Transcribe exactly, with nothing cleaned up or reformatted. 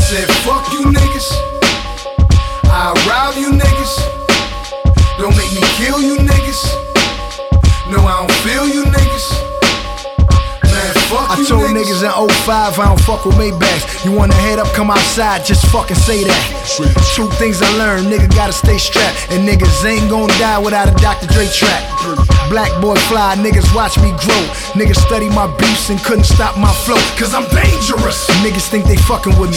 said, fuck you niggas. I'll rob you niggas. Don't make me kill you niggas. No, I don't feel you niggas. Man, fuck I you told niggas. niggas in oh five I don't fuck with Maybachs. You wanna head up, come outside, just fucking say that. Two things I learned, nigga gotta stay strapped. And niggas ain't gon' die without a Doctor Dre track. Black boy fly, niggas watch me grow. Niggas study my beefs and couldn't stop my flow. Cause I'm dangerous. Niggas think they fucking with me.